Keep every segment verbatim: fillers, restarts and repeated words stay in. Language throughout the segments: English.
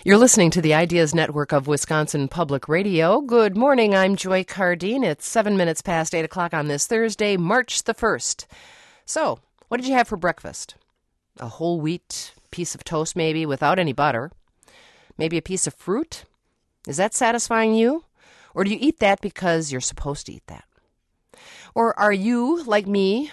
You're listening to the Ideas Network of Wisconsin Public Radio. Good morning, I'm Joy Cardine. It's seven minutes past eight o'clock on this Thursday, March the first. So, what did you have for breakfast? A whole wheat piece of toast maybe without any butter? Maybe a piece of fruit? Is that satisfying you? Or do you eat that because you're supposed to eat that? Or are you, like me,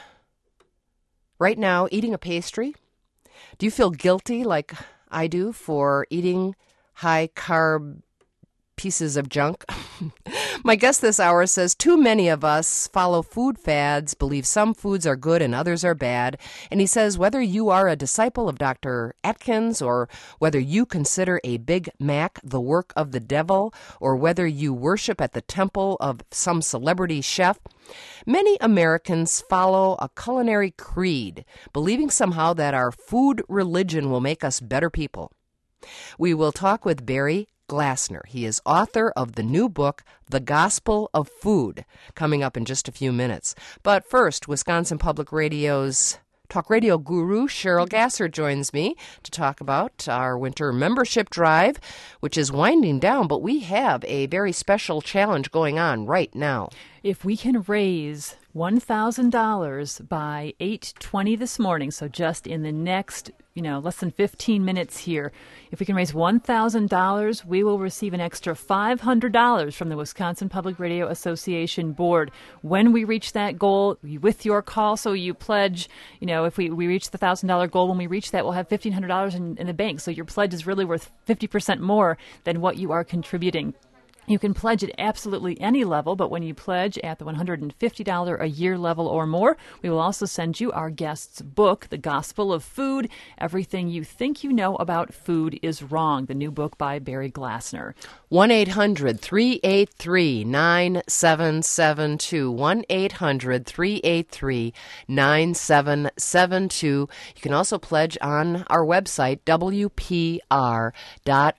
right now eating a pastry? Do you feel guilty like I do for eating high-carb pieces of junk? My guest this hour says too many of us follow food fads, believe some foods are good and others are bad. And he says whether you are a disciple of Doctor Atkins or whether you consider a Big Mac the work of the devil or whether you worship at the temple of some celebrity chef, many Americans follow a culinary creed, believing somehow that our food religion will make us better people. We will talk with Barry Glassner. He is author of the new book, The Gospel of Food, coming up in just a few minutes. But first, Wisconsin Public Radio's talk radio guru, Cheryl Gasser, joins me to talk about our winter membership drive, which is winding down, but we have a very special challenge going on right now. If we can raise one thousand dollars by eight twenty this morning, so just in the next, you know, less than fifteen minutes here, if we can raise one thousand dollars, we will receive an extra five hundred dollars from the Wisconsin Public Radio Association Board. When we reach that goal, with your call, so you pledge, you know, if we, we reach the one thousand dollars goal, when we reach that, we'll have fifteen hundred dollars in, in the bank. So your pledge is really worth fifty percent more than what you are contributing. You can pledge at absolutely any level, but when you pledge at the one hundred fifty dollars a year level or more, we will also send you our guest's book, The Gospel of Food, Everything You Think You Know About Food is Wrong, the new book by Barry Glassner. one eight hundred three eight three nine seven seven two, one eight hundred three eight three nine seven seven two. You can also pledge on our website, W P R dot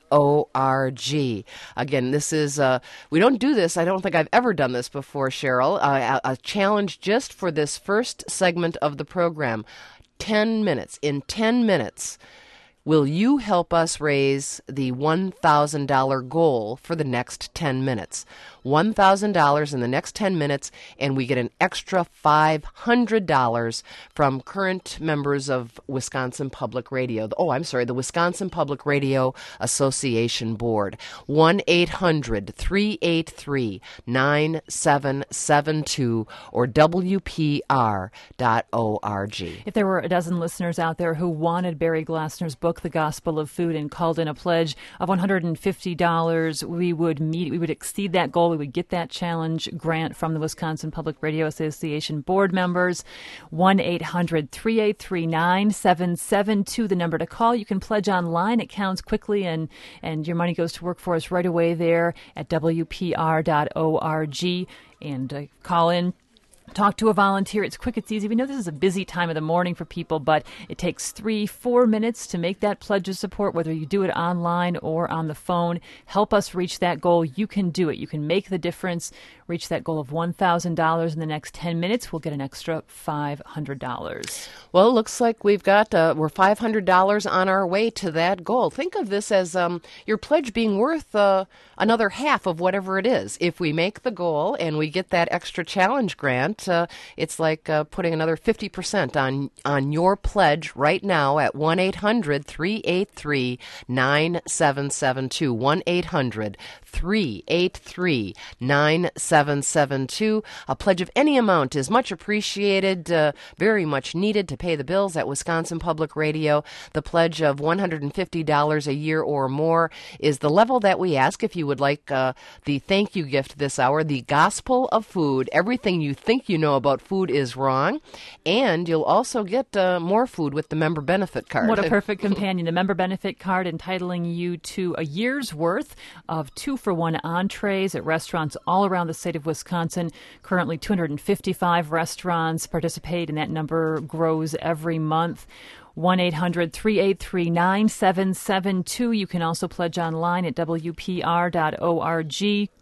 org. Again, this is Uh, we don't do this. I don't think I've ever done this before, Cheryl. Uh, a, a challenge just for this first segment of the program. Ten minutes. In ten minutes, will you help us raise the one thousand dollars goal for the next ten minutes? one thousand dollars in the next ten minutes, and we get an extra five hundred dollars from current members of Wisconsin Public Radio. Oh, I'm sorry, the Wisconsin Public Radio Association Board. one eight hundred three eight three nine seven seven two or W P R dot org. If there were a dozen listeners out there who wanted Barry Glassner's book, The Gospel of Food, and called in a pledge of one hundred fifty dollars, we would meet, we would exceed that goal. We would get that challenge grant from the Wisconsin Public Radio Association board members. one eight hundred three eight three nine seven seven two, the number to call. You can pledge online. It counts quickly, and, and your money goes to work for us right away there at W P R dot org. And uh, call in. Talk to a volunteer. It's quick, it's easy. We know this is a busy time of the morning for people, but it takes three, four minutes to make that pledge of support, whether you do it online or on the phone. Help us reach that goal. You can do it. You can make the difference. Reach that goal of one thousand dollars in the next ten minutes. We'll get an extra five hundred dollars. Well, it looks like we've got, uh, we're five hundred dollars on our way to that goal. Think of this as um, your pledge being worth uh, another half of whatever it is. If we make the goal and we get that extra challenge grant, uh, it's like uh, putting another fifty percent on, on your pledge right now at one eight hundred three eight three nine seven seven two, one eight hundred three eight three nine seven seven two. A pledge of any amount is much appreciated, uh, very much needed to pay the bills at Wisconsin Public Radio. The pledge of one hundred fifty dollars a year or more is the level that we ask. If you would like uh, the thank you gift this hour, The Gospel of Food, Everything You Think You Know About Food is Wrong. And you'll also get uh, more food with the member benefit card. What a perfect companion. The member benefit card entitling you to a year's worth of two-for-one entrees at restaurants all around the state of Wisconsin. Currently, two hundred fifty-five restaurants participate, and that number grows every month. one eight hundred three eight three nine seven seven two. You can also pledge online at W P R dot org.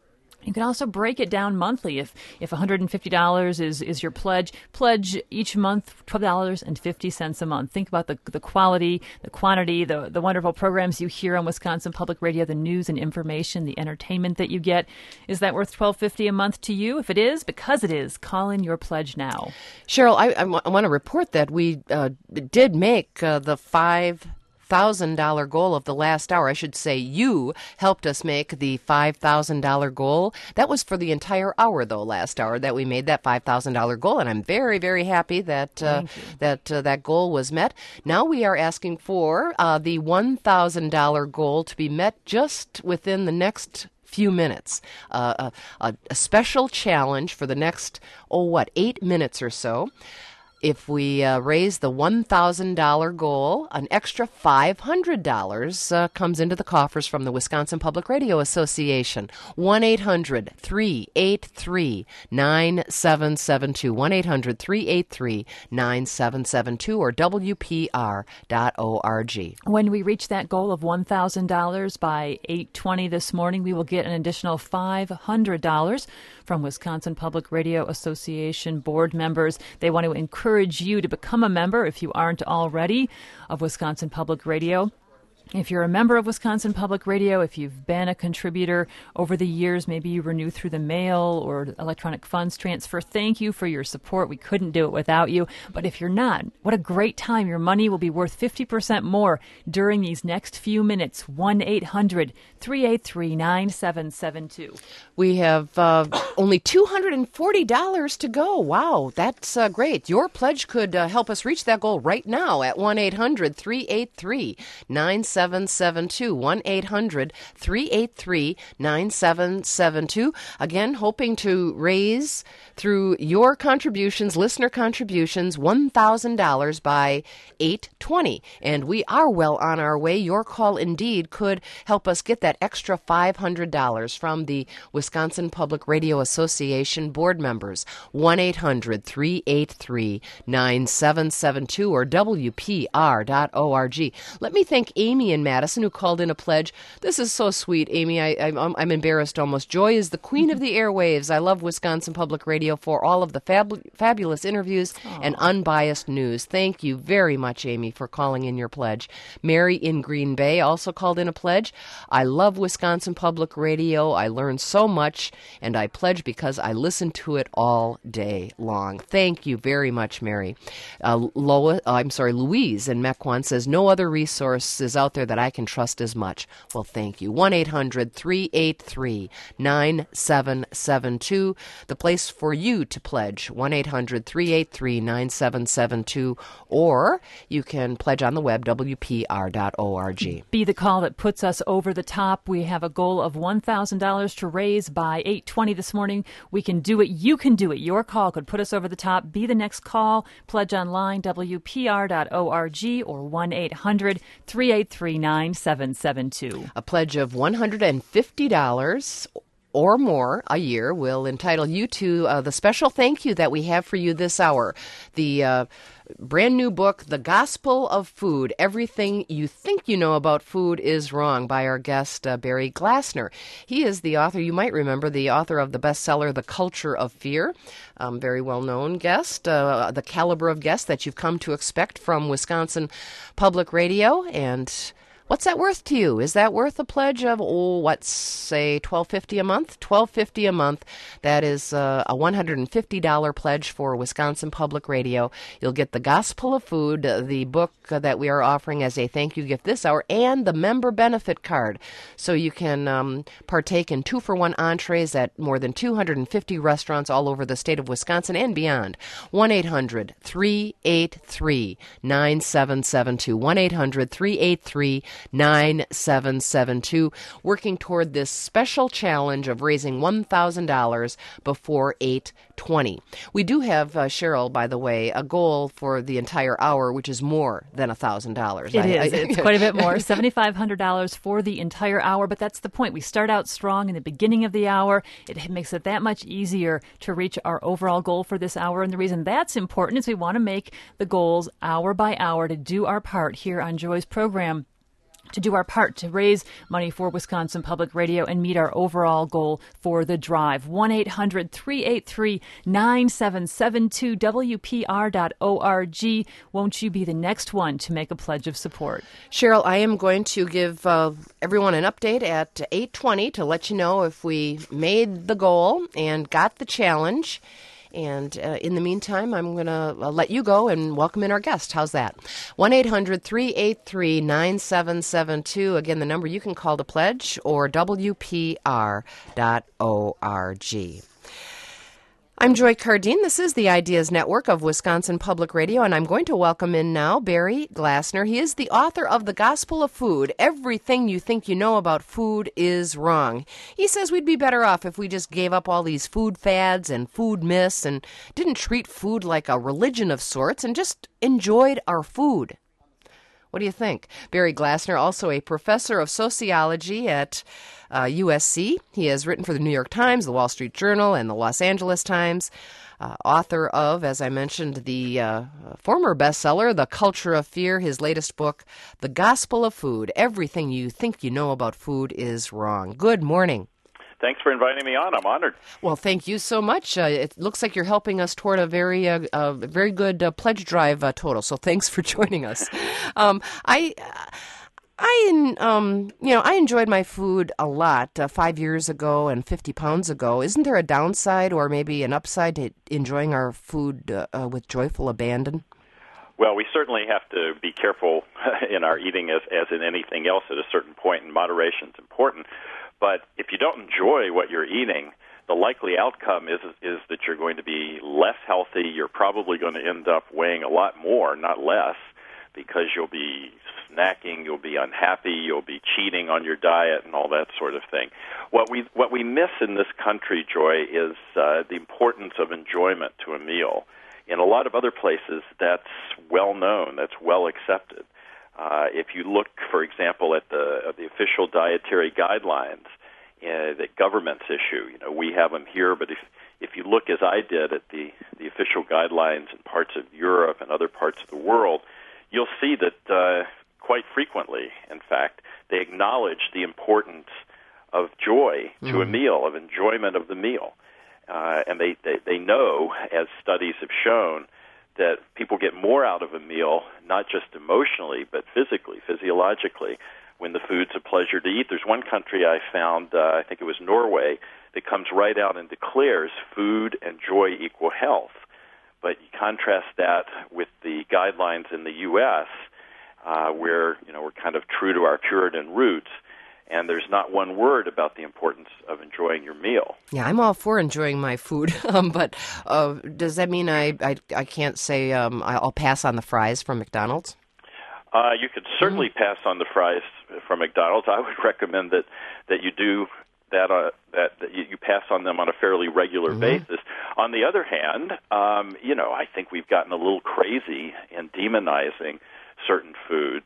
You can also break it down monthly. If if one hundred fifty dollars is, is your pledge, pledge each month twelve dollars and fifty cents a month. Think about the the quality, the quantity, the, the wonderful programs you hear on Wisconsin Public Radio, the news and information, the entertainment that you get. Is that worth twelve dollars and fifty cents a month to you? If it is, because it is, call in your pledge now. Cheryl, I, I, w- I want to report that we uh, did make uh, the five thousand dollars goal of the last hour. I should say you helped us make the five thousand dollars goal. That was for the entire hour, though, last hour that we made that five thousand dollars goal, and I'm very, very happy that uh, that uh, that goal was met. Now we are asking for uh, the one thousand dollars goal to be met just within the next few minutes. Uh, a, a special challenge for the next, oh, what, eight minutes or so. If we uh, raise the one thousand dollars goal, an extra five hundred dollars uh, comes into the coffers from the Wisconsin Public Radio Association. one eight hundred three eight three nine seven seven two. one eight hundred three eight three nine seven seven two or W P R dot org. When we reach that goal of one thousand dollars by eight twenty this morning, we will get an additional five hundred dollars from Wisconsin Public Radio Association board members. They want to encourage you to become a member, if you aren't already, of Wisconsin Public Radio. If you're a member of Wisconsin Public Radio, if you've been a contributor over the years, maybe you renew through the mail or electronic funds transfer, thank you for your support. We couldn't do it without you. But if you're not, what a great time. Your money will be worth fifty percent more during these next few minutes. one eight hundred three eight three nine seven seven two. We have uh, only two hundred forty dollars to go. Wow, that's uh, great. Your pledge could uh, help us reach that goal right now at one eight hundred three eight three nine seven seven two. one eight hundred three eight three nine seven seven two. Again, hoping to raise through your contributions, listener contributions, one thousand dollars by eight twenty. And we are well on our way. Your call indeed could help us get that extra five hundred dollars from the Wisconsin Public Radio Association board members. one eight hundred three eight three nine seven seven two or W P R dot org. Let me thank Amy in Madison who called in a pledge. This is so sweet, Amy. I, I'm, I'm embarrassed almost. Joy is the queen of the airwaves. I love Wisconsin Public Radio for all of the fab- fabulous interviews Aww. And unbiased news. Thank you very much, Amy, for calling in your pledge. Mary in Green Bay also called in a pledge. I love Wisconsin Public Radio. I learn so much, and I pledge because I listen to it all day long. Thank you very much, Mary. Uh, Lois, uh, I'm sorry, Louise in Mequon says, no other resource is out there that I can trust as much. Well, thank you. one eight hundred three eight three nine seven seven two, the place for you to pledge, one eight hundred three eight three nine seven seven two, or you can pledge on the web, W P R dot org. Be the call that puts us over the top. We have a goal of one thousand dollars to raise by eight twenty this morning. We can do it. You can do it. Your call could put us over the top. Be the next call. Pledge online, W P R dot org or one eight hundred three eight three nine seven seven two. A pledge of one hundred fifty dollars or more a year will entitle you to uh, the special thank you that we have for you this hour. The uh, brand new book, The Gospel of Food, Everything You Think You Know About Food is Wrong, by our guest, uh, Barry Glassner. He is the author, you might remember, the author of the bestseller, The Culture of Fear. Um, very well-known guest, uh, the caliber of guest that you've come to expect from Wisconsin Public Radio. And what's that worth to you? Is that worth a pledge of, oh, what, say twelve fifty a month? twelve fifty a month. That is uh, a one hundred fifty dollars pledge for Wisconsin Public Radio. You'll get The Gospel of Food, uh, the book uh, that we are offering as a thank you gift this hour, and the member benefit card. So you can um, partake in two-for-one entrees at more than two hundred fifty restaurants all over the state of Wisconsin and beyond. one eight hundred three eight three nine seven seven two. one eight hundred three eight three nine seven seven two, working toward this special challenge of raising one thousand dollars before eight twenty. We do have, uh, Cheryl, by the way, a goal for the entire hour, which is more than one thousand dollars. It I, is. I, it's quite a bit more, seven thousand five hundred dollars for the entire hour, but that's the point. We start out strong in the beginning of the hour. It makes it that much easier to reach our overall goal for this hour, and the reason that's important is we want to make the goals hour by hour to do our part here on Joy's program. to do our part to raise money for Wisconsin Public Radio and meet our overall goal for the drive. one eight hundred three eight three nine seven seven two, W P R dot org. Won't you be the next one to make a pledge of support? Cheryl, I am going to give uh, everyone an update at eight twenty to let you know if we made the goal and got the challenge. And uh, in the meantime, I'm going to uh, let you go and welcome in our guest. How's that? one eight hundred three eight three nine seven seven two. Again, the number you can call to pledge, or W P R dot org. I'm Joy Cardine. This is the Ideas Network of Wisconsin Public Radio, and I'm going to welcome in now Barry Glassner. He is the author of The Gospel of Food. Everything you think you know about food is wrong. He says we'd be better off if we just gave up all these food fads and food myths and didn't treat food like a religion of sorts and just enjoyed our food. What do you think? Barry Glassner, also a professor of sociology at uh, U S C. He has written for the New York Times, the Wall Street Journal, and the Los Angeles Times. Uh, author of, as I mentioned, the uh, former bestseller, The Culture of Fear, his latest book, The Gospel of Food. Everything you think you know about food is wrong. Good morning. Thanks for inviting me on. I'm honored. Well, thank you so much. Uh, it looks like you're helping us toward a very, uh, uh, very good uh, pledge drive uh, total. So thanks for joining us. um, I, I, um, you know, I enjoyed my food a lot uh, five years ago and fifty pounds ago. Isn't there a downside or maybe an upside to enjoying our food uh, uh, with joyful abandon? Well, we certainly have to be careful in our eating, as as in anything else. At a certain point, and moderation is important. But if you don't enjoy what you're eating, the likely outcome is is that you're going to be less healthy. You're probably going to end up weighing a lot more, not less, because you'll be snacking, you'll be unhappy, you'll be cheating on your diet, and all that sort of thing. What we what we miss in this country, Joy, is uh, the importance of enjoyment to a meal. In a lot of other places, that's well known, that's well accepted. Uh, if you look, for example, at the uh, the official dietary guidelines uh, that governments issue, you know, we have them here. But if if you look, as I did, at the the official guidelines in parts of Europe and other parts of the world, you'll see that uh, quite frequently, in fact, they acknowledge the importance of joy to mm. a meal, of enjoyment of the meal, uh, and they, they they know, as studies have shown, that people get more out of a meal, not just emotionally, but physically, physiologically, when the food's a pleasure to eat. There's one country I found, uh, I think it was Norway, that comes right out and declares food and joy equal health. But you contrast that with the guidelines in the U S, uh, where, you know, we're kind of true to our Puritan roots, and there's not one word about the importance of enjoying your meal. Yeah, I'm all for enjoying my food, um, but uh, does that mean I, I, I can't say um, I'll pass on the fries from McDonald's? Uh, you could certainly mm-hmm. pass on the fries from McDonald's. I would recommend that, that you do that, uh, that, that you, you pass on them on a fairly regular mm-hmm. basis. On the other hand, um, you know, I think we've gotten a little crazy in demonizing certain foods.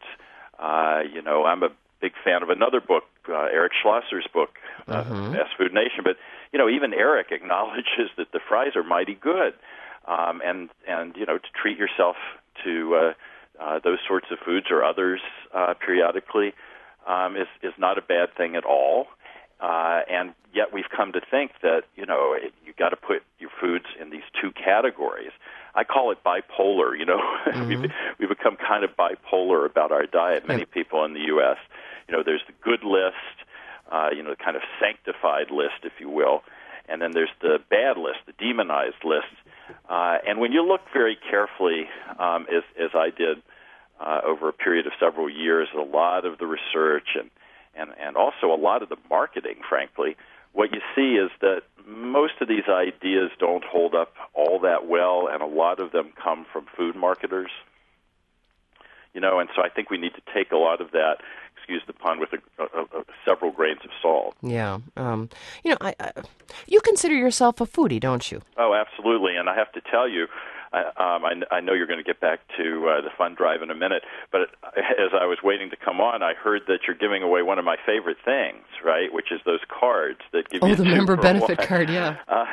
Uh, you know, I'm a big fan of another book, uh, Eric Schlosser's book, uh, mm-hmm. Fast Food Nation. But, you know, even Eric acknowledges that the fries are mighty good. Um, and, and, you know, to treat yourself to uh, uh, those sorts of foods or others uh, periodically um, is, is not a bad thing at all. Uh, and yet we've come to think that, you know, it, you've got to put your foods in these two categories. I call it bipolar, you know. Mm-hmm. we've, we've become kind of bipolar about our diet, many people in the U S You know, there's the good list, uh, you know, the kind of sanctified list, if you will, and then there's the bad list, the demonized list. Uh, and when you look very carefully, um, as, as I did uh, over a period of several years, a lot of the research and, and, and also a lot of the marketing, frankly, what you see is that most of these ideas don't hold up all that well, and a lot of them come from food marketers. You know, and so I think we need to take a lot of that, excuse the pun, with a, a, a, several grains of salt. Yeah. Um, you know, I, I, you consider yourself a foodie, don't you? Oh, absolutely. And I have to tell you, I, um, I, I know you're going to get back to uh, the fund drive in a minute, but as I was waiting to come on, I heard that you're giving away one of my favorite things, right, which is those cards that give oh, you the two member for benefit one. card, yeah. Uh,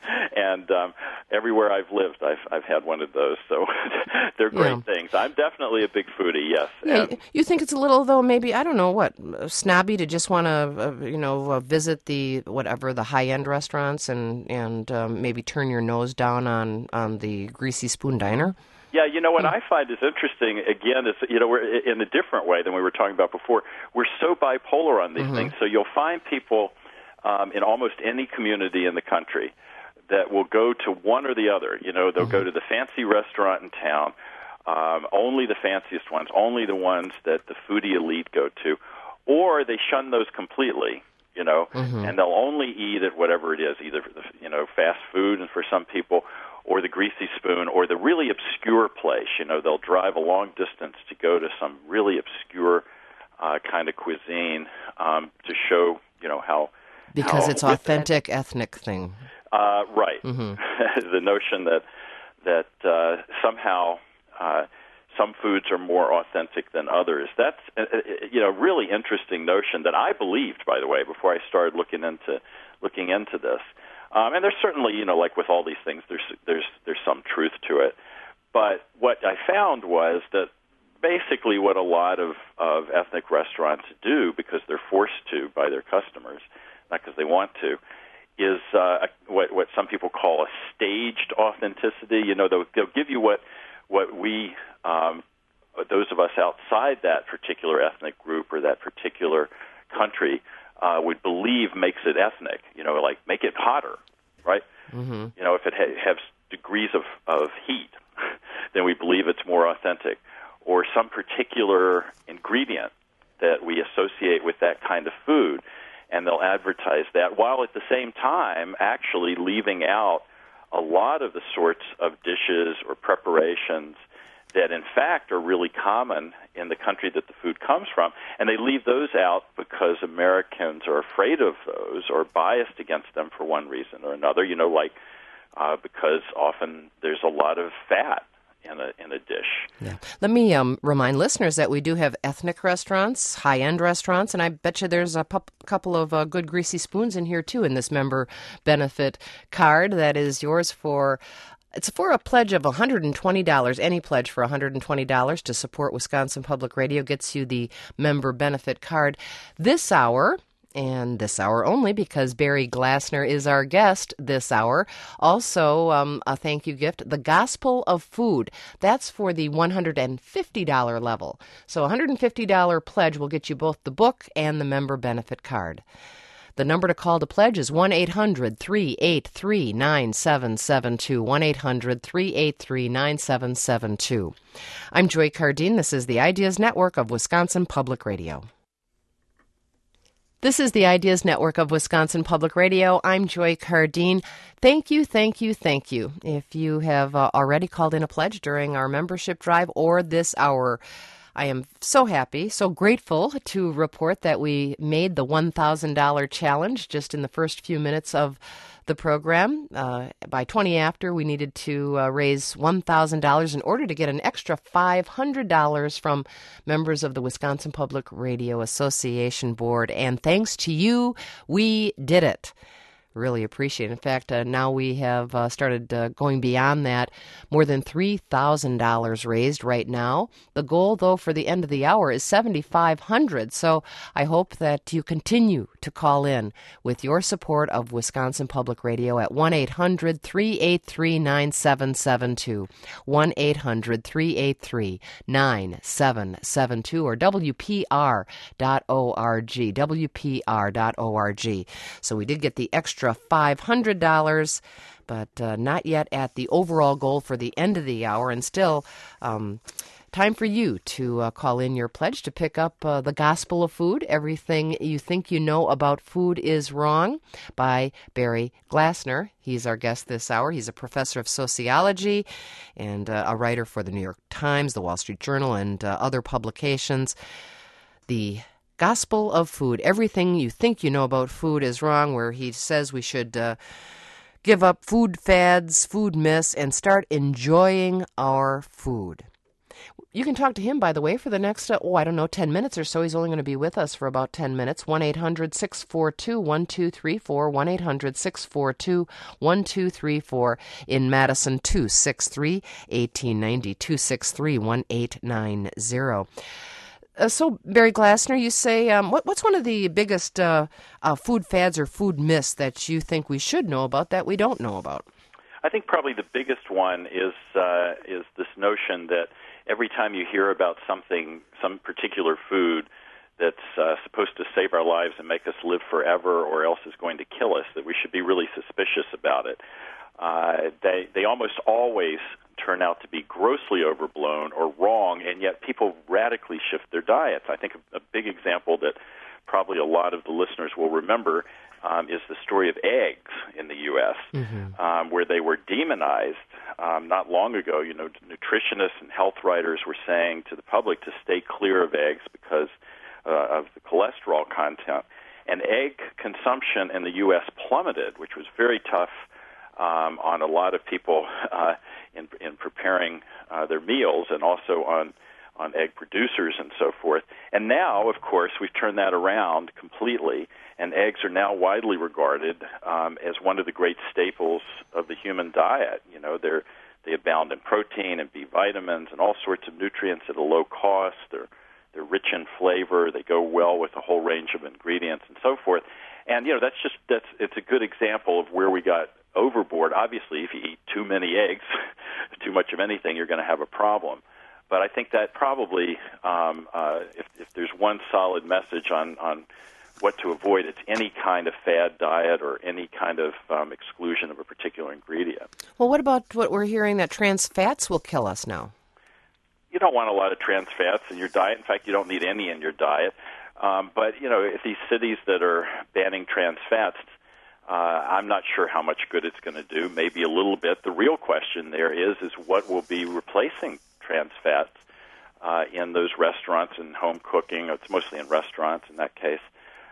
and um, everywhere I've lived, I've I've had one of those, so they're great Yeah. things. I'm definitely a big foodie, yes. Yeah, And, you think it's a little, though, maybe, I don't know, what, snobby to just want to, uh, you know, uh, visit the, whatever, the high-end restaurants and, and um, maybe turn your nose down on, on the Greasy Spoon Diner? Yeah, you know what I find is interesting, again, is, you know, we're in a different way than we were talking about before. We're so bipolar on these mm-hmm. things, so you'll find people um, in almost any community in the country that will go to one or the other. You know, they'll mm-hmm. go to the fancy restaurant in town, um, only the fanciest ones, only the ones that the foodie elite go to, or they shun those completely, you know, mm-hmm. and they'll only eat at whatever it is, either, you know, fast food and for some people, or the Greasy Spoon, or the really obscure place. You know, they'll drive a long distance to go to some really obscure uh, kind of cuisine um, to show, you know, how... Because how it's authentic ethnic thing. Uh, right. Mm-hmm. The notion that that uh, somehow uh, some foods are more authentic than others. That's, uh, you know, really interesting notion that I believed, by the way, before I started looking into looking into this. Um, and there's certainly, you know, like with all these things, there's there's there's some truth to it. But what I found was that basically what a lot of, of ethnic restaurants do, because they're forced to by their customers, not because they want to, is uh, what what some people call a staged authenticity. You know, they'll, they'll give you what what we, um, those of us outside that particular ethnic group or that particular country, Uh, would believe makes it ethnic, you know, like make it hotter, right? Mm-hmm. You know, if it ha- has degrees of, of heat, then we believe it's more authentic. Or some particular ingredient that we associate with that kind of food, and they'll advertise that, while at the same time actually leaving out a lot of the sorts of dishes or preparations that in fact are really common in the country that the food comes from, and they leave those out because Americans are afraid of those or biased against them for one reason or another, you know, like uh, because often there's a lot of fat in a in a dish. Yeah. Let me um, remind listeners that we do have ethnic restaurants, high-end restaurants, and I bet you there's a pup, couple of uh, good Greasy Spoons in here, too, in this member benefit card that is yours for... It's for a pledge of one hundred twenty dollars. Any pledge for one hundred twenty dollars to support Wisconsin Public Radio gets you the member benefit card this hour, and this hour only because Barry Glassner is our guest this hour. Also, um, a thank you gift, The Gospel of Food. That's for the one hundred fifty dollars level. So a one hundred fifty dollars pledge will get you both the book and the member benefit card. The number to call to pledge is one eight hundred three eight three nine seven seven two, one eight hundred three eight three nine seven seven two. I'm Joy Cardine. This is the Ideas Network of Wisconsin Public Radio. This is the Ideas Network of Wisconsin Public Radio. I'm Joy Cardine. Thank you, thank you, thank you. If you have uh, already called in a pledge during our membership drive or this hour, I am so happy, so grateful to report that we made the one thousand dollars challenge just in the first few minutes of the program. Uh, by twenty after, we needed to uh, raise one thousand dollars in order to get an extra five hundred dollars from members of the Wisconsin Public Radio Association Board. And thanks to you, we did it. Really appreciate it. In fact, uh, now we have uh, started uh, going beyond that. More than three thousand dollars raised right now. The goal, though, for the end of the hour is seven thousand five hundred dollars. So I hope that you continue to call in with your support of Wisconsin Public Radio at one eight hundred three eight three nine seven seven two, one eight hundred three eight three nine seven seven two, or W P R dot org, W P R dot org. So we did get the extra five hundred dollars, but uh, not yet at the overall goal for the end of the hour. And still, um, time for you to uh, call in your pledge to pick up uh, The Gospel of Food, Everything You Think You Know About Food Is Wrong, by Barry Glassner. He's our guest this hour. He's a professor of sociology and uh, a writer for the New York Times, the Wall Street Journal, and uh, other publications. The Gospel of Food, Everything You Think You Know About Food Is Wrong, where he says we should uh, give up food fads, food myths, and start enjoying our food. You can talk to him, by the way, for the next, uh, oh, I don't know, ten minutes or so. He's only going to be with us for about ten minutes. one eight hundred six four two one two three four, one eight hundred six four two one two three four. In Madison, two six three, one eight nine zero, two six three, one eight nine zero. Uh, so, Barry Glassner, you say, um, what, what's one of the biggest uh, uh, food fads or food myths that you think we should know about that we don't know about? I think probably the biggest one is uh, is this notion that every time you hear about something, some particular food that's uh, supposed to save our lives and make us live forever or else is going to kill us, that we should be really suspicious about it. Uh, they they almost always turn out to be grossly overblown or wrong, and yet people radically shift their diets. I think a, a big example that probably a lot of the listeners will remember um, is the story of eggs in the U S, mm-hmm. um, where they were demonized um, not long ago. You know, nutritionists and health writers were saying to the public to stay clear of eggs because uh, of the cholesterol content. And egg consumption in the U S plummeted, which was very tough Um, on a lot of people uh, in, in preparing uh, their meals, and also on on egg producers and so forth. And now, of course, we've turned that around completely, and eggs are now widely regarded um, as one of the great staples of the human diet. You know, they're they abound in protein and B vitamins and all sorts of nutrients at a low cost. They're they're rich in flavor. They go well with a whole range of ingredients and so forth. And you know, that's just that's it's a good example of where we got overboard. Obviously, if you eat too many eggs, too much of anything, you're going to have a problem. But I think that probably, um, uh, if, if there's one solid message on, on what to avoid, it's any kind of fad diet or any kind of um, exclusion of a particular ingredient. Well, what about what we're hearing that trans fats will kill us now? You don't want a lot of trans fats in your diet. In fact, you don't need any in your diet. Um, but, you know, if these cities that are banning trans fats, Uh, I'm not sure how much good it's going to do, maybe a little bit. The real question there is, is what will be replacing trans fats uh, in those restaurants and home cooking. It's mostly in restaurants in that case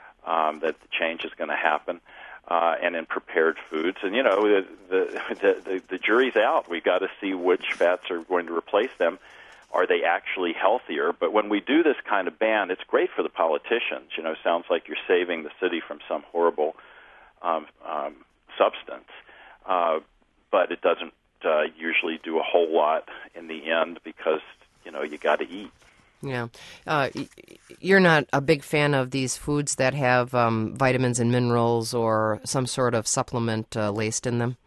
um, that the change is going to happen, uh, and in prepared foods. And, you know, the, the, the, the jury's out. We've got to see which fats are going to replace them. Are they actually healthier? But when we do this kind of ban, it's great for the politicians. You know, sounds like you're saving the city from some horrible Um, um, substance, uh, but it doesn't uh, usually do a whole lot in the end because, you know, you got to eat. Yeah. Uh, you're not a big fan of these foods that have um, vitamins and minerals or some sort of supplement uh, laced in them?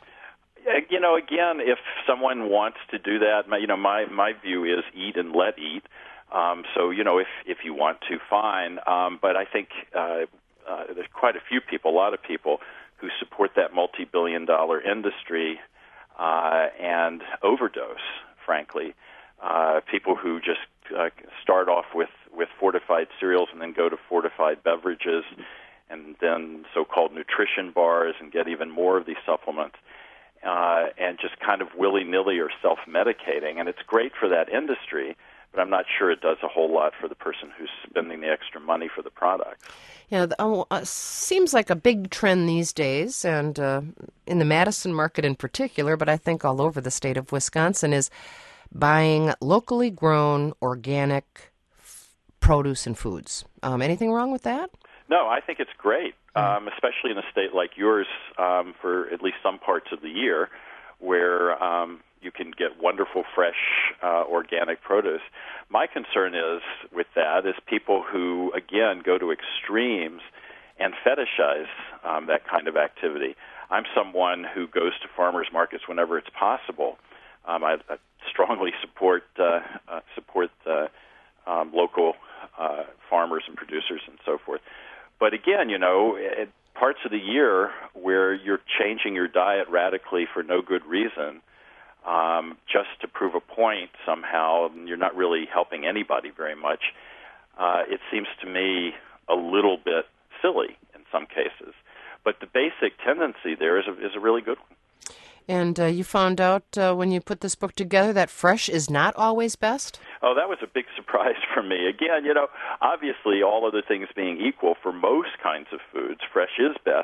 You know, again, if someone wants to do that, my, you know, my, my view is eat and let eat. Um, so, you know, if, if you want to, fine. Um, but I think uh, Uh, there's quite a few people, a lot of people, who support that multi-billion dollar industry uh, and overdose, frankly. Uh, people who just uh, start off with, with fortified cereals and then go to fortified beverages and then so-called nutrition bars and get even more of these supplements uh, and just kind of willy-nilly are self-medicating. And it's great for that industry, but I'm not sure it does a whole lot for the person who's spending the extra money for the product. Yeah, uh, uh, seems like a big trend these days, and uh, in the Madison market in particular, but I think all over the state of Wisconsin, is buying locally grown organic f- produce and foods. Um, anything wrong with that? No, I think it's great, um, especially in a state like yours um, for at least some parts of the year where um, you can get wonderful, fresh, uh, organic produce. My concern is with that is people who, again, go to extremes and fetishize um, that kind of activity. I'm someone who goes to farmers markets whenever it's possible. Um, I, I strongly support uh, uh, support uh, um, local uh, farmers and producers and so forth. But again, you know, it, parts of the year where you're changing your diet radically for no good reason, Um, just to prove a point somehow, you're not really helping anybody very much. Uh, it seems to me a little bit silly in some cases. But the basic tendency there is a, is a really good one. And uh, you found out uh, when you put this book together that fresh is not always best? Oh, that was a big surprise for me. Again, you know, obviously all other things being equal for most kinds of foods, fresh is best.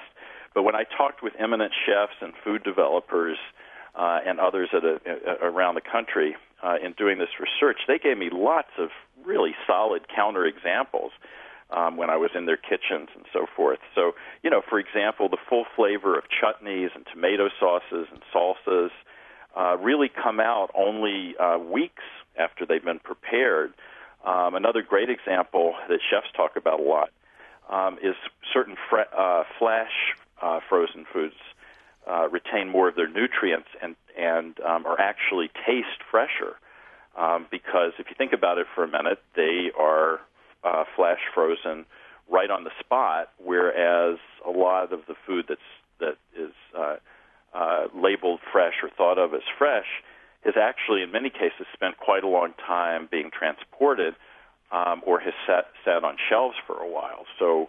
But when I talked with eminent chefs and food developers uh, and others at a, a, around the country uh, in doing this research, they gave me lots of really solid counterexamples um, when I was in their kitchens and so forth. So, you know, for example, the full flavor of chutneys and tomato sauces and salsas uh, really come out only uh, weeks after they've been prepared. Um, another great example that chefs talk about a lot um, is certain fre- uh, flash uh, frozen foods uh, retain more of their nutrients and, and um, are actually taste fresher um, because if you think about it for a minute, they are uh, flash frozen right on the spot, whereas a lot of the food that's, that is uh, uh, labeled fresh or thought of as fresh has actually, in many cases, spent quite a long time being transported um, or has sat, sat on shelves for a while. So,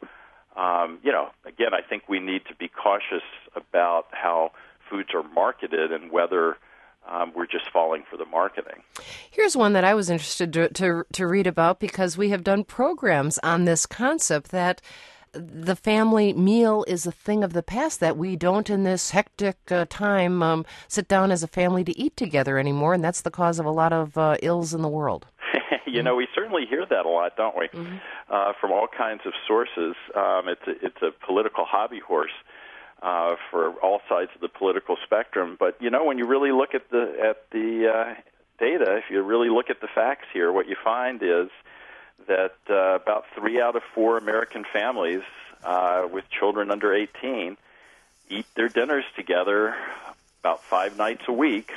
um, you know, again, I think we need to be cautious about how foods are marketed and whether um, we're just falling for the marketing. Here's one that I was interested to, to, to read about because we have done programs on this concept that the family meal is a thing of the past, that we don't in this hectic uh, time um, sit down as a family to eat together anymore, and that's the cause of a lot of uh, ills in the world. You know, we certainly hear that a lot, don't we, mm-hmm. uh, from all kinds of sources. Um, it's, a, it's a political hobby horse uh, for all sides of the political spectrum. But, you know, when you really look at the, at the uh, data, if you really look at the facts here, what you find is that uh, about three out of four American families uh, with children under eighteen eat their dinners together about five nights a week.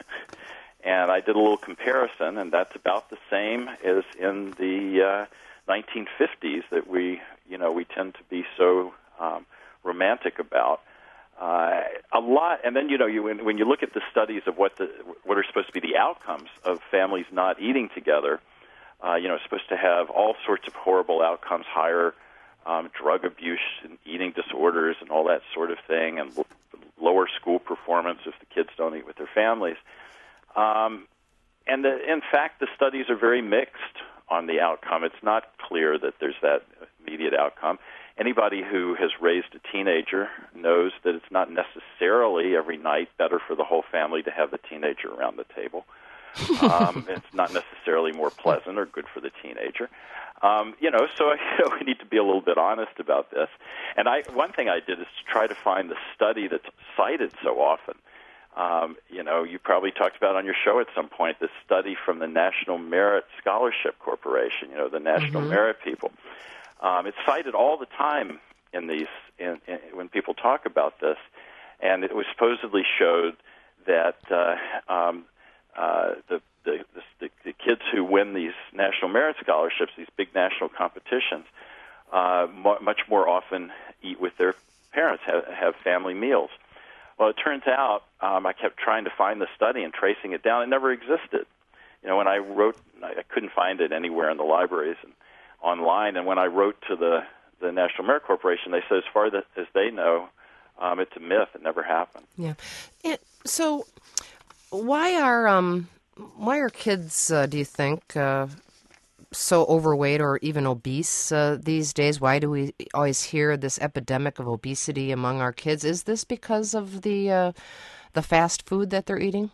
And I did a little comparison, and that's about the same as in the uh, nineteen fifties that we, you know, we tend to be so um, romantic about. Uh, a lot, and then you know, you when, when you look at the studies of what the what are supposed to be the outcomes of families not eating together. Uh, you know, it's supposed to have all sorts of horrible outcomes, higher um, drug abuse and eating disorders and all that sort of thing, and l- lower school performance if the kids don't eat with their families. Um, and the, in fact, the studies are very mixed on the outcome. It's not clear that there's that immediate outcome. Anybody who has raised a teenager knows that it's not necessarily every night better for the whole family to have the teenager around the table. um, it's not necessarily more pleasant or good for the teenager. Um, you know, so you know, we need to be a little bit honest about this. And I, one thing I did is to try to find the study that's cited so often. Um, you know, you probably talked about on your show at some point this study from the National Merit Scholarship Corporation, you know, the National mm-hmm. Merit people. Um, it's cited all the time in these in, in, when people talk about this, and it was supposedly showed that uh, um, Uh, the, the, the, the kids who win these national merit scholarships, these big national competitions, uh, mo- much more often eat with their parents, have, have family meals. Well, it turns out um, I kept trying to find the study and tracing it down. It never existed. You know, when I wrote, I couldn't find it anywhere in the libraries and online. And when I wrote to the, the National Merit Corporation, they said as far as they know, um, it's a myth. It never happened. Yeah. It, so... Why are um why are kids, uh, do you think, uh, so overweight or even obese uh, these days? Why do we always hear this epidemic of obesity among our kids? Is this because of the uh, the fast food that they're eating?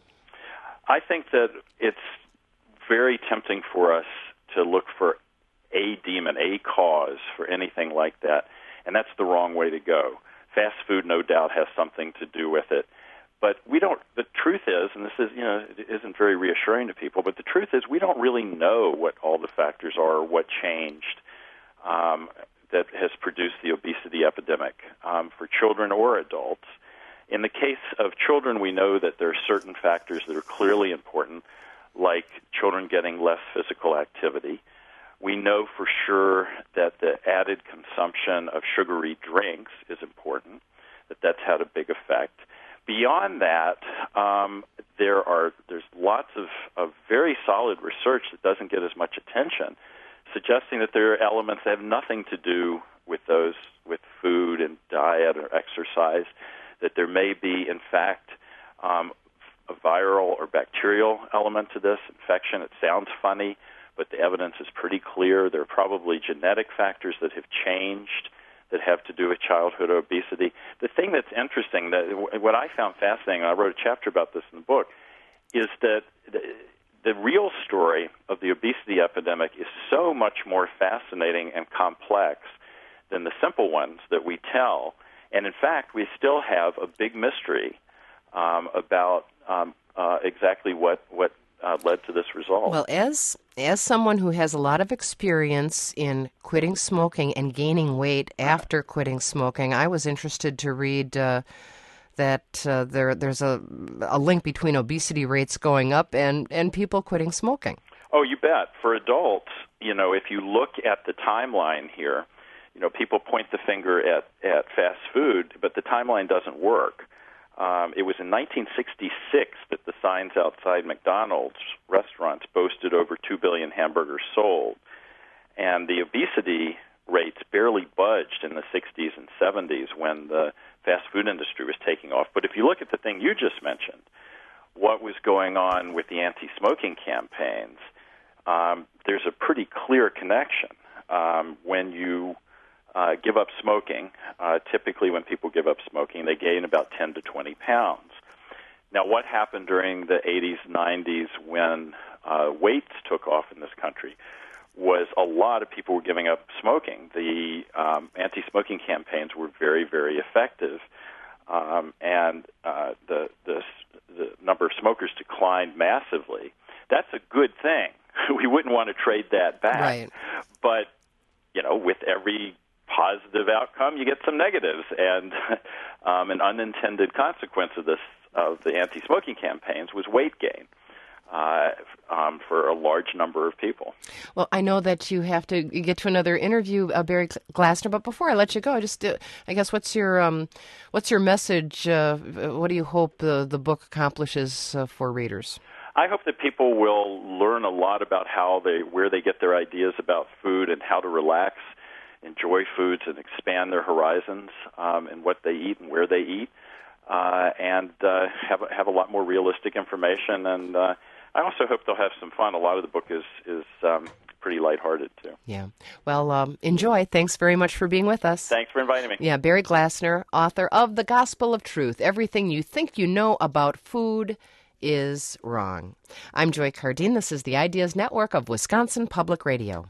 I think that it's very tempting for us to look for a demon, a cause for anything like that, and that's the wrong way to go. Fast food, no doubt, has something to do with it. But we don't, the truth is, and this is, you know, it isn't very reassuring to people, but the truth is we don't really know what all the factors are, what changed um, that has produced the obesity epidemic um, for children or adults. In the case of children, we know that there are certain factors that are clearly important, like children getting less physical activity. We know for sure that the added consumption of sugary drinks is important, that that's had a big effect. Beyond that, um, there are there's lots of, of very solid research that doesn't get as much attention, suggesting that there are elements that have nothing to do with those with food and diet or exercise. That there may be, in fact, um, a viral or bacterial element to this infection. It sounds funny, but the evidence is pretty clear. There are probably genetic factors that have changed that have to do with childhood obesity. The thing that's interesting, that what I found fascinating, and I wrote a chapter about this in the book, is that the, the real story of the obesity epidemic is so much more fascinating and complex than the simple ones that we tell. And in fact, we still have a big mystery um, about um, uh, exactly what what uh, led to this result. Well, as as someone who has a lot of experience in quitting smoking and gaining weight after quitting smoking, I was interested to read uh, that uh, there there's a a link between obesity rates going up and, and people quitting smoking. Oh, you bet. For adults, you know, if you look at the timeline here, you know, people point the finger at, at fast food, but the timeline doesn't work. Um, it was in nineteen sixty-six that the signs outside McDonald's restaurants boasted over two billion hamburgers sold. And the obesity rates barely budged in the sixties and seventies when the fast food industry was taking off. But if you look at the thing you just mentioned, what was going on with the anti-smoking campaigns, um, there's a pretty clear connection. Um, when you Uh, give up smoking. Uh, typically, when people give up smoking, they gain about ten to twenty pounds. Now, what happened during the eighties, nineties when uh, weights took off in this country was a lot of people were giving up smoking. The um, anti-smoking campaigns were very, very effective, um, and uh, the, the the number of smokers declined massively. That's a good thing. We wouldn't want to trade that back. Right. But, you know, with every positive outcome, you get some negatives, and um, an unintended consequence of this of the anti-smoking campaigns was weight gain uh, um, for a large number of people. Well, I know that you have to get to another interview, uh, Barry Glassner, but before I let you go, just uh, I guess what's your um, what's your message? Uh, what do you hope uh, the book accomplishes uh, for readers? I hope that people will learn a lot about how they where they get their ideas about food and how to relax, enjoy foods, and expand their horizons um, in what they eat and where they eat, uh, and uh, have have a lot more realistic information. And uh, I also hope they'll have some fun. A lot of the book is is um, pretty lighthearted too. Yeah. Well, um, enjoy. Thanks very much for being with us. Thanks for inviting me. Yeah, Barry Glassner, author of The Gospel of Truth: Everything You Think You Know About Food is Wrong. I'm Joy Cardine. This is the Ideas Network of Wisconsin Public Radio.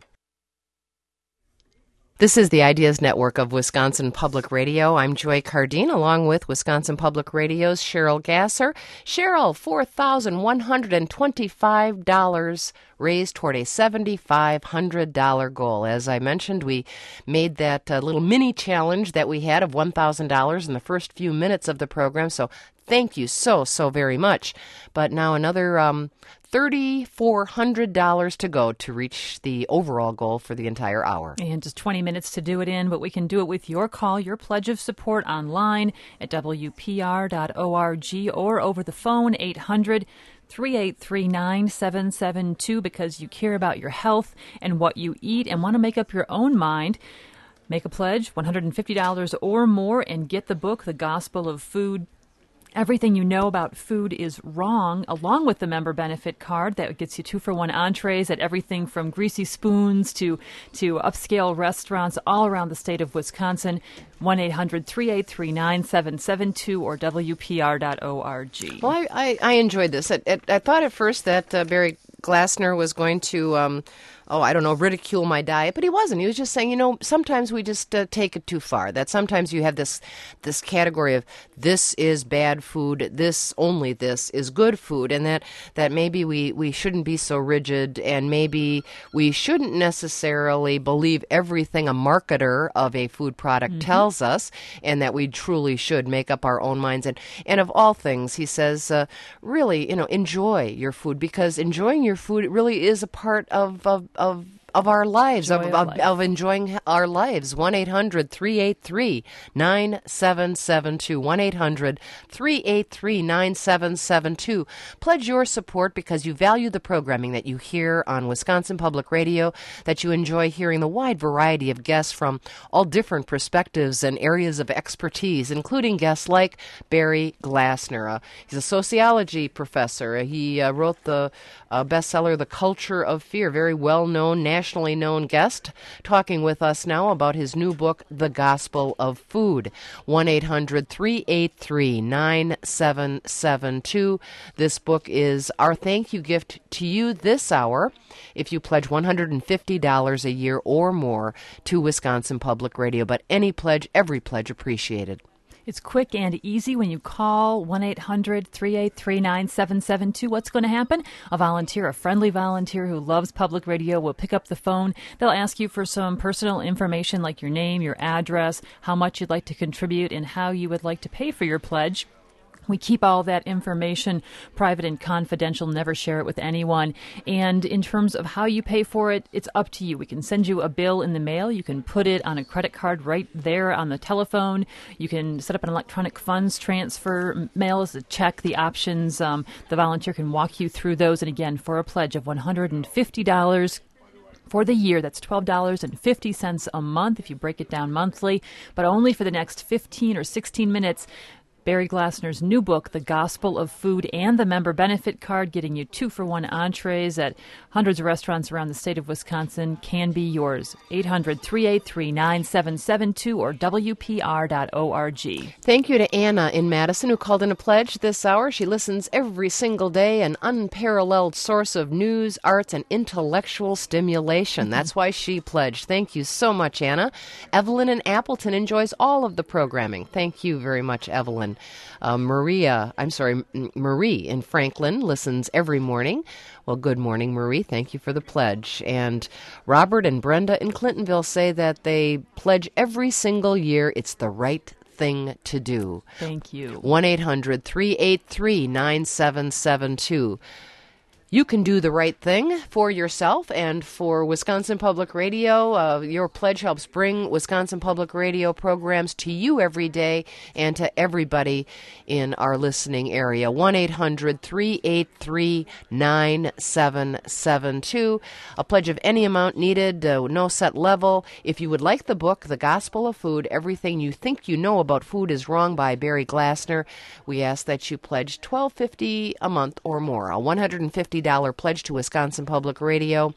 This is the Ideas Network of Wisconsin Public Radio. I'm Joy Cardine, along with Wisconsin Public Radio's Cheryl Gasser. Cheryl, four thousand one hundred twenty-five dollars raised toward a seven thousand five hundred dollars goal. As I mentioned, we made that uh, little mini challenge that we had of one thousand dollars in the first few minutes of the program, so thank you so, so very much. But now another um, three thousand four hundred dollars to go to reach the overall goal for the entire hour. And just twenty minutes to do it in, but we can do it with your call, your pledge of support online at W P R dot org or over the phone, eight hundred, three eight three, nine seven seven two, because you care about your health and what you eat and want to make up your own mind. Make a pledge, one hundred fifty dollars or more, and get the book, The Gospel of Food: Everything You Know About Food is Wrong, along with the member benefit card that gets you two for one entrees at everything from greasy spoons to, to upscale restaurants all around the state of Wisconsin. one eight hundred, three eight three, nine seven seven two or W P R dot org. Well, I, I, I enjoyed this. I, I, I thought at first that uh, Barry Glassner was going to, um, oh, I don't know, ridicule my diet, but he wasn't. He was just saying, you know, sometimes we just uh, take it too far. That sometimes you have this this category of this is bad food, this, only this is good food, and that, that maybe we, we shouldn't be so rigid, and maybe we shouldn't necessarily believe everything a marketer of a food product mm-hmm. tells us, and that we truly should make up our own minds. And, and of all things, he says, uh, really, you know, enjoy your food, because enjoying your food really is a part of, of of of our lives, of, of, of, life. of enjoying our lives. one eight hundred, three eight three, nine seven seven two. one eight hundred, three eight three, nine seven seven two. Pledge your support because you value the programming that you hear on Wisconsin Public Radio, that you enjoy hearing the wide variety of guests from all different perspectives and areas of expertise, including guests like Barry Glassner. Uh, he's a sociology professor. He uh, wrote the uh, bestseller, The Culture of Fear, very well-known national internationally known guest, talking with us now about his new book, The Gospel of Food. one eight hundred three eight three nine seven seven two. This book is our thank you gift to you this hour if you pledge one hundred fifty dollars a year or more to Wisconsin Public Radio. But any pledge, every pledge appreciated. It's quick and easy when you call one eight hundred three eight three nine seven seven two. What's going to happen? A volunteer, a friendly volunteer who loves public radio will pick up the phone. They'll ask you for some personal information like your name, your address, how much you'd like to contribute, and how you would like to pay for your pledge. We keep all that information private and confidential, never share it with anyone. And in terms of how you pay for it, it's up to you. We can send you a bill in the mail. You can put it on a credit card right there on the telephone. You can set up an electronic funds transfer, mail us a check, the options. Um, the volunteer can walk you through those. And again, for a pledge of one hundred fifty dollars for the year, that's twelve dollars and fifty cents a month if you break it down monthly, but only for the next fifteen or sixteen minutes. Barry Glassner's new book, The Gospel of Food, and the member benefit card, getting you two-for-one entrees at hundreds of restaurants around the state of Wisconsin, can be yours. eight hundred three eight three nine seven seven two or W P R dot org. Thank you to Anna in Madison, who called in a pledge this hour. She listens every single day, an unparalleled source of news, arts, and intellectual stimulation. Mm-hmm. That's why she pledged. Thank you so much, Anna. Evelyn in Appleton enjoys all of the programming. Thank you very much, Evelyn. Uh, Maria, I'm sorry, Marie in Franklin listens every morning. Well, good morning, Marie. Thank you for the pledge. And Robert and Brenda in Clintonville say that they pledge every single year. It's the right thing to do. Thank you. one eight hundred three eight three nine seven seven two. You can do the right thing for yourself and for Wisconsin Public Radio. Uh, your pledge helps bring Wisconsin Public Radio programs to you every day and to everybody in our listening area. one eight hundred three eight three nine seven seven two. A pledge of any amount needed, uh, no set level. If you would like the book, The Gospel of Food, Everything You Think You Know About Food is Wrong by Barry Glassner, we ask that you pledge twelve fifty a month or more. A one hundred fifty dollars pledge to Wisconsin Public Radio,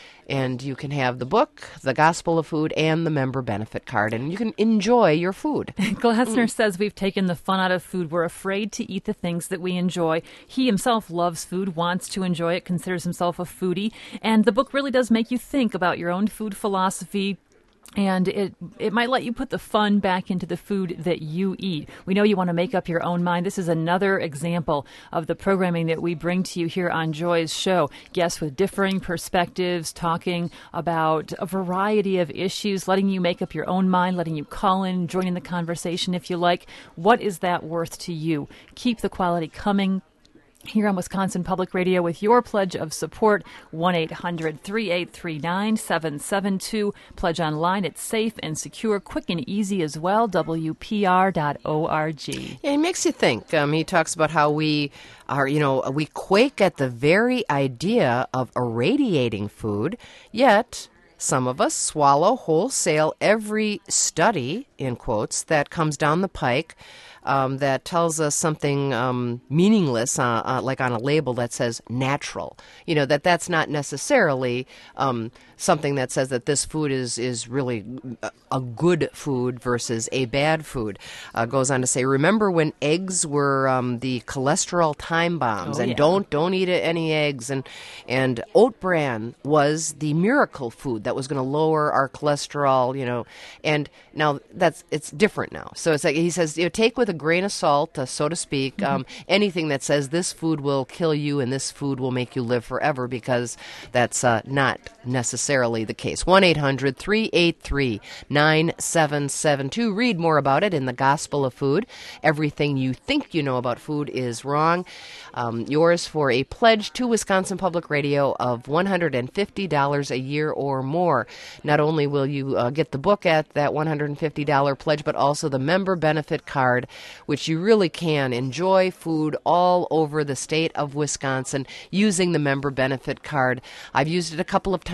and you can have the book, The Gospel of Food, and the member benefit card, and you can enjoy your food. Glassner mm. says we've taken the fun out of food. We're afraid to eat the things that we enjoy. He himself loves food, wants to enjoy it, considers himself a foodie, and the book really does make you think about your own food philosophy. And it it might let you put the fun back into the food that you eat. We know you want to make up your own mind. This is another example of the programming that we bring to you here on Joy's show. Guests with differing perspectives, talking about a variety of issues, letting you make up your own mind, letting you call in, join in the conversation if you like. What is that worth to you? Keep the quality coming here on Wisconsin Public Radio with your pledge of support. one eight hundred three eight three nine seven seven two. Pledge online. It's safe and secure, quick and easy as well. W P R dot org. Yeah, it makes you think. Um, he talks about how we are, you know, we quake at the very idea of irradiating food, yet some of us swallow wholesale every study, in quotes, that comes down the pike um, that tells us something um, meaningless, uh, uh, like on a label that says natural. You know, that that's not necessarily um, something that says that this food is, is really a good food versus a bad food. Uh, goes on to say, remember when eggs were um, the cholesterol time bombs, oh, and yeah. don't don't eat any eggs, and and oat bran was the miracle food that was going to lower our cholesterol, you know. And now that's it's different now. So it's like he says, you know, take with a grain of salt, uh, so to speak, mm-hmm. um, anything that says this food will kill you and this food will make you live forever, because that's uh, not necessarily the case. one eight hundred three eight three nine seven seven two. Read more about it in The Gospel of Food. Everything you think you know about food is wrong. Um, yours for a pledge to Wisconsin Public Radio of one hundred fifty dollars a year or more. Not only will you uh, get the book at that one hundred fifty dollars pledge, but also the member benefit card, which you really can enjoy food all over the state of Wisconsin using the member benefit card. I've used it a couple of times so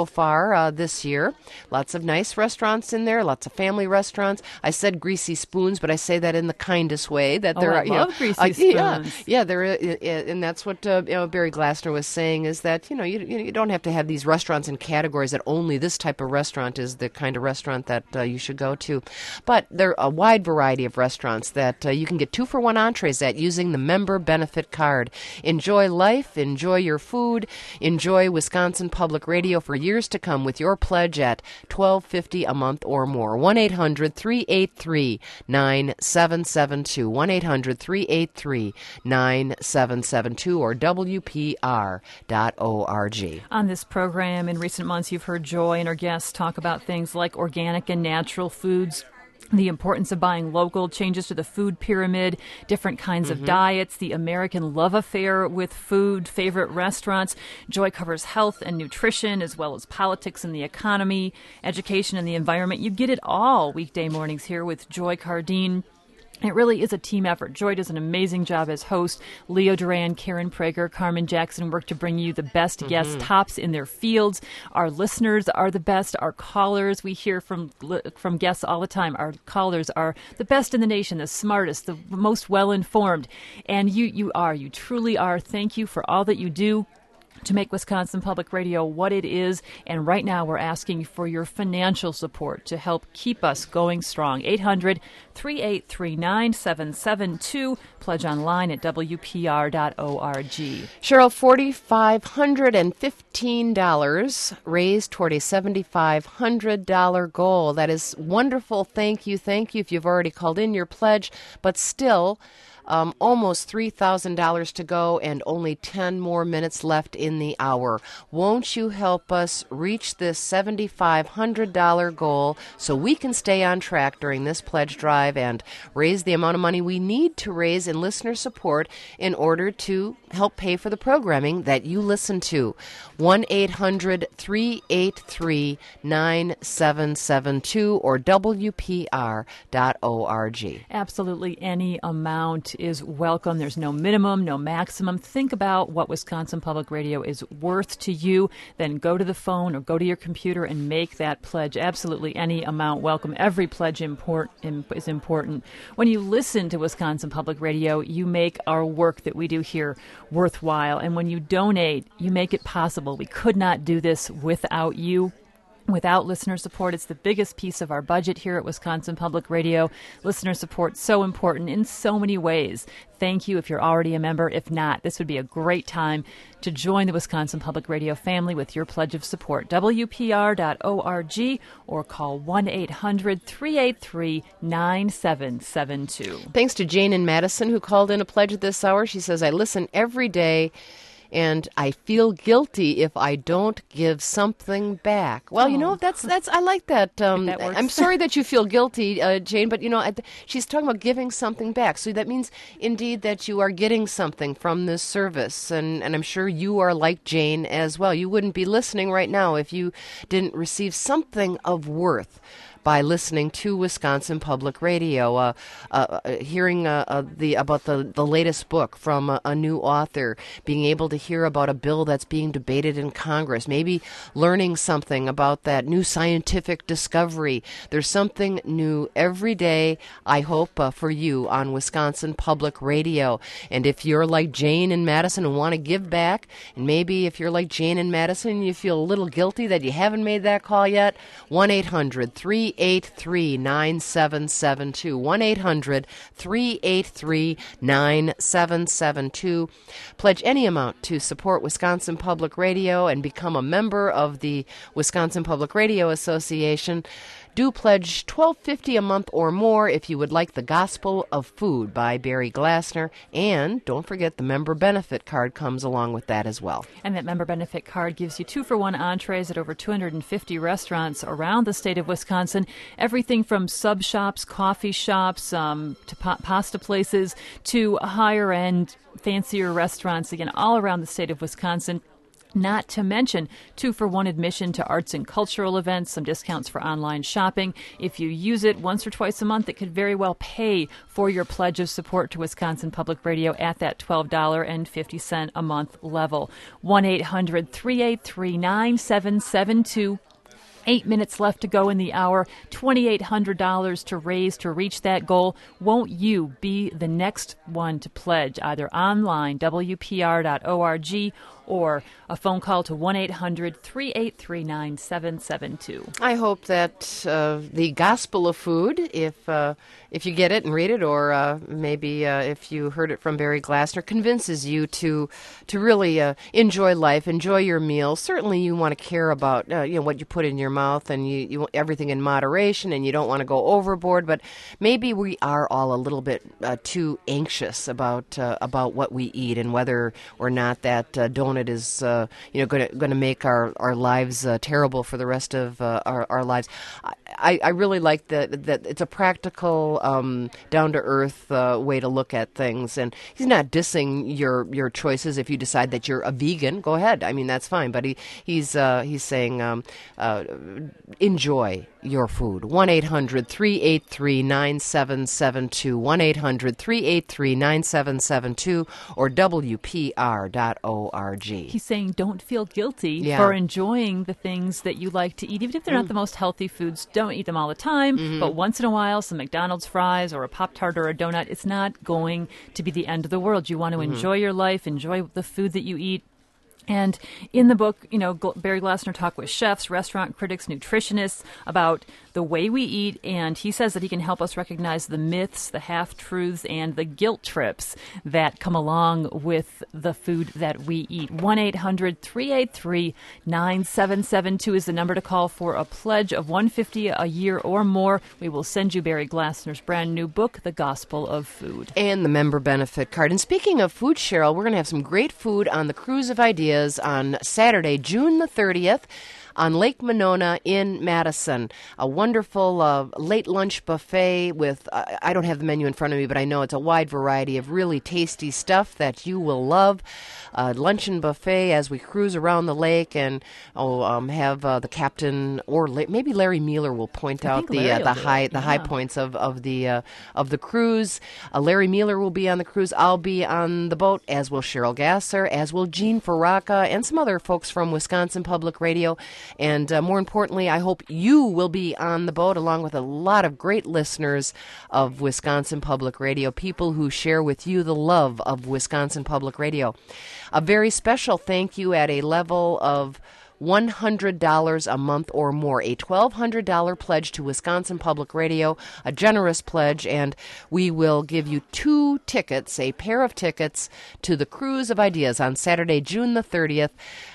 so far uh, this year. Lots of nice restaurants in there, lots of family restaurants. I said greasy spoons, but I say that in the kindest way. That oh, there I are, you love know, greasy uh, spoons. Yeah, yeah, there, uh, and that's what uh, you know, Barry Glassner was saying is that you know you you don't have to have these restaurants in categories that only this type of restaurant is the kind of restaurant that uh, you should go to, but there are a wide variety of restaurants that uh, you can get two for one entrees at using the member benefit card. Enjoy life, enjoy your food, enjoy Wisconsin Public Radio for years to come with your pledge at twelve fifty a month or more. one eight hundred three eight three nine seven seven two. one eight hundred three eight three nine seven seven two or W P R dot org. On this program, in recent months, you've heard Joy and her guests talk about things like organic and natural foods, the importance of buying local, changes to the food pyramid, different kinds mm-hmm. of diets, the American love affair with food, favorite restaurants. Joy covers health and nutrition, as well as politics and the economy, education and the environment. You get it all weekday mornings here with Joy Cardine. It really is a team effort. Joy does an amazing job as host. Leo Duran, Karen Prager, Carmen Jackson work to bring you the best mm-hmm. guests, tops in their fields. Our listeners are the best. Our callers, we hear from from guests all the time. Our callers are the best in the nation, the smartest, the most well-informed. And you, you are. You truly are. Thank you for all that you do to make Wisconsin Public Radio what it is. And right now we're asking for your financial support to help keep us going strong. eight hundred three eight three nine seven seven two. Pledge online at W P R dot org. Cheryl, four thousand five hundred fifteen dollars raised toward a seven thousand five hundred dollars goal. That is wonderful. Thank you. Thank you if you've already called in your pledge, but still Um, almost three thousand dollars to go and only ten more minutes left in the hour. Won't you help us reach this seven thousand five hundred dollars goal so we can stay on track during this pledge drive and raise the amount of money we need to raise in listener support in order to help pay for the programming that you listen to? one eight hundred three eight three nine seven seven two or W P R dot org. Absolutely any amount is welcome. There's no minimum, no maximum. Think about what Wisconsin Public Radio is worth to you. Then go to the phone or go to your computer and make that pledge. Absolutely any amount welcome. Every pledge import, is important. When you listen to Wisconsin Public Radio, you make our work that we do here worthwhile. And when you donate, you make it possible. We could not do this without you. Without listener support, it's the biggest piece of our budget here at Wisconsin Public Radio. Listener support so important in so many ways. Thank you if you're already a member. If not, this would be a great time to join the Wisconsin Public Radio family with your pledge of support. W P R dot org or call one eight hundred three eight three nine seven seven two. Thanks to Jane in Madison who called in a pledge at this hour. She says, I listen every day and I feel guilty if I don't give something back. Well, oh. you know, that's that's I like that. Um, that works. I'm sorry that you feel guilty, uh, Jane, but, you know, I, she's talking about giving something back. So that means, indeed, that you are getting something from this service. And, and I'm sure you are like Jane as well. You wouldn't be listening right now if you didn't receive something of worth by listening to Wisconsin Public Radio, uh, uh, hearing uh, uh, the about the, the latest book from a, a new author, being able to hear about a bill that's being debated in Congress, maybe learning something about that new scientific discovery. There's something new every day, I hope, uh, for you on Wisconsin Public Radio. And if you're like Jane in Madison and want to give back, and maybe if you're like Jane in Madison and you feel a little guilty that you haven't made that call yet, one eight hundred three eight three nine seven seven two. one eight hundred three eight three nine seven seven two. Pledge any amount to support Wisconsin Public Radio and become a member of the Wisconsin Public Radio Association. Do pledge twelve fifty a month or more if you would like The Gospel of Food by Barry Glassner. And don't forget the member benefit card comes along with that as well. And that member benefit card gives you two-for-one entrees at over two hundred fifty restaurants around the state of Wisconsin. Everything from sub shops, coffee shops, um, to pa- pasta places, to higher-end, fancier restaurants, again, all around the state of Wisconsin. Not to mention two-for-one admission to arts and cultural events, some discounts for online shopping. If you use it once or twice a month, it could very well pay for your pledge of support to Wisconsin Public Radio at that twelve dollars and fifty cents a month level. one eight hundred three eight three nine seven seven two. Eight minutes left to go in the hour, two thousand eight hundred dollars to raise to reach that goal. Won't you be the next one to pledge, either online, W P R dot org, or a phone call to one eight hundred three eight three nine seven seven two. I hope that uh, the Gospel of Food, if uh, if you get it and read it, or uh, maybe uh, if you heard it from Barry Glassner, convinces you to to really uh, enjoy life, enjoy your meals. Certainly, you want to care about uh, you know what you put in your mouth, and you, you want everything in moderation, and you don't want to go overboard. But maybe we are all a little bit uh, too anxious about uh, about what we eat and whether or not that uh, donut is uh, you know going to going to make our our lives uh, terrible for the rest of uh, our our lives. I, I really like that that it's a practical, um, down to earth uh, way to look at things, and he's not dissing your your choices. If you decide that you're a vegan, go ahead. I mean, that's fine. But he he's uh, he's saying um, uh, enjoy your food. one eight hundred three eight three nine seven seven two. one eight hundred three eight three nine seven seven two or W P R dot org. He's saying don't feel guilty Yeah. for enjoying the things that you like to eat, even if they're Mm. not the most healthy foods. Don't eat them all the time, Mm-hmm. but once in a while, some McDonald's fries or a Pop-Tart or a donut, it's not going to be the end of the world. You want to Mm-hmm. enjoy your life, enjoy the food that you eat. And in the book, you know, Gl- Barry Glassner talked with chefs, restaurant critics, nutritionists about the way we eat, and he says that he can help us recognize the myths, the half-truths, and the guilt trips that come along with the food that we eat. one eight hundred three eight three nine seven seven two is the number to call for a pledge of one hundred fifty dollars a year or more. We will send you Barry Glassner's brand new book, The Gospel of Food. And the member benefit card. And speaking of food, Cheryl, we're going to have some great food on the Cruise of Ideas on Saturday, June the thirtieth. On Lake Monona in Madison. A wonderful uh, late lunch buffet with, uh, I don't have the menu in front of me, but I know it's a wide variety of really tasty stuff that you will love. Uh, luncheon buffet as we cruise around the lake and oh, um, have uh, the captain, or La- maybe Larry Mueller will point I out think the Larry uh, will the do high it, the high yeah. points of, of the uh, of the cruise. Uh, Larry Mueller will be on the cruise. I'll be on the boat, as will Cheryl Gasser, as will Gene Faraka, and some other folks from Wisconsin Public Radio. And uh, more importantly, I hope you will be on the boat along with a lot of great listeners of Wisconsin Public Radio, people who share with you the love of Wisconsin Public Radio. A very special thank you at a level of one hundred dollars a month or more, a twelve hundred dollars pledge to Wisconsin Public Radio, a generous pledge, and we will give you two tickets, a pair of tickets to the Cruise of Ideas on Saturday, June the thirtieth.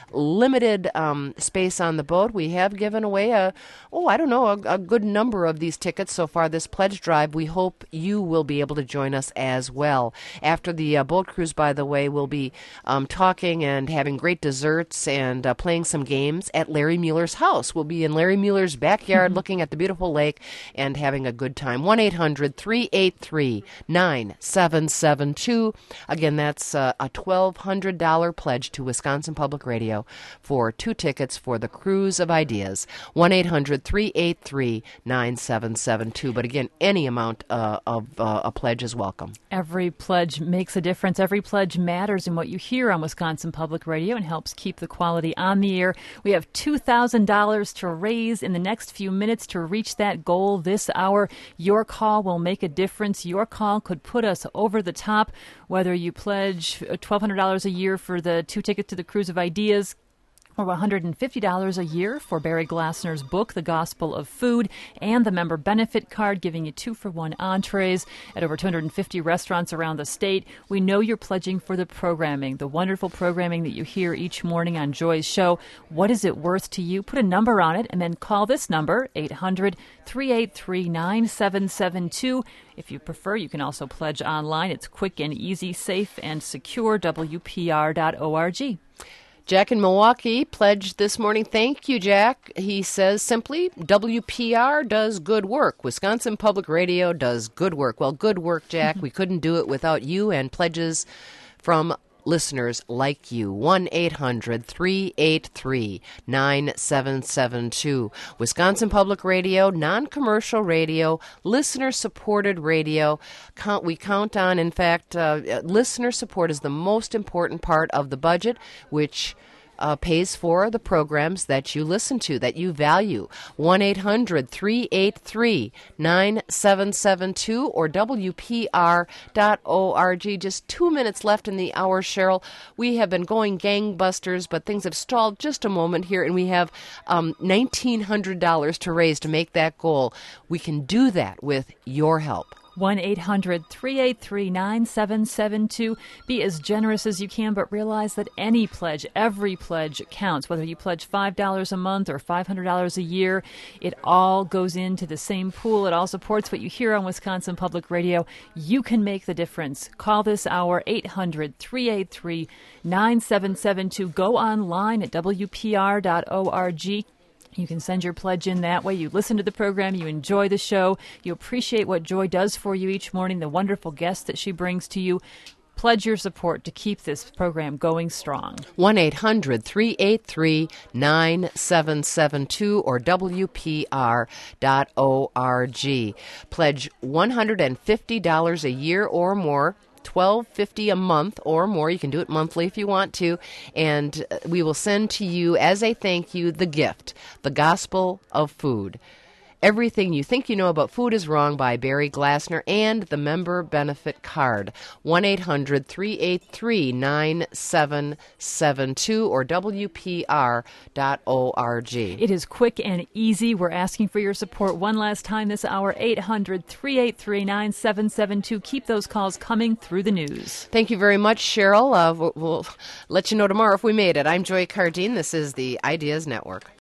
Limited um, space on the boat. We have given away a, oh, I don't know, a, a good number of these tickets so far this pledge drive. We hope you will be able to join us as well. After the uh, boat cruise, by the way, we'll be um, talking and having great desserts and uh, playing some games at Larry Mueller's house. We'll be in Larry Mueller's backyard mm-hmm. looking at the beautiful lake and having a good time. one eight hundred three eight three nine seven seven two. Again, that's uh, a twelve hundred dollars pledge to Wisconsin Public Radio for two tickets for the Cruise of Ideas. one eight hundred three eight three nine seven seven two. But again, any amount uh, of uh, a pledge is welcome. Every pledge makes a difference. Every pledge matters in what you hear on Wisconsin Public Radio and helps keep the quality on the air. We have two thousand dollars to raise in the next few minutes to reach that goal this hour. Your call will make a difference. Your call could put us over the top, whether you pledge twelve hundred dollars a year for the two tickets to the Cruise of Ideas, or one hundred fifty dollars a year for Barry Glassner's book, The Gospel of Food, and the member benefit card, giving you two-for-one entrees at over two hundred fifty restaurants around the state. We know you're pledging for the programming, the wonderful programming that you hear each morning on Joy's show. What is it worth to you? Put a number on it and then call this number, eight hundred three eight three nine seven seven two. If you prefer, you can also pledge online. It's quick and easy, safe and secure, W P R dot org. Jack in Milwaukee pledged this morning. Thank you, Jack. He says simply, W P R does good work. Wisconsin Public Radio does good work. Well, good work, Jack. We couldn't do it without you and pledges from listeners like you. one eight hundred three eight three nine seven seven two. Wisconsin Public Radio, non-commercial radio, listener-supported radio. Count, we count on, in fact, uh, listener support is the most important part of the budget, which Uh, pays for the programs that you listen to, that you value. one eight hundred three eight three nine seven seven two or W P R dot org. Just two minutes left in the hour, Cheryl. We have been going gangbusters, but things have stalled just a moment here, and we have um, nineteen hundred dollars to raise to make that goal. We can do that with your help. one eight hundred three eight three nine seven seven two. Be as generous as you can, but realize that any pledge, every pledge counts. Whether you pledge five dollars a month or five hundred dollars a year, it all goes into the same pool. It all supports what you hear on Wisconsin Public Radio. You can make the difference. Call this hour, eight hundred three eight three nine seven seven two. Go online at W P R dot org. You can send your pledge in that way. You listen to the program, you enjoy the show, you appreciate what Joy does for you each morning, the wonderful guests that she brings to you. Pledge your support to keep this program going strong. one eight hundred three eight three nine seven seven two or W P R dot org. Pledge one hundred fifty dollars a year or more. twelve fifty a month or more. You can do it monthly if you want to, and we will send to you as a thank you the gift, the Gospel of Food. Everything You Think You Know About Food is Wrong by Barry Glassner and the member benefit card. one eight hundred three eight three nine seven seven two or W P R dot org. It is quick and easy. We're asking for your support one last time this hour, eight hundred three eight three nine seven seven two. Keep those calls coming through the news. Thank you very much, Cheryl. Uh, we'll, we'll let you know tomorrow if we made it. I'm Joy Cardine. This is the Ideas Network.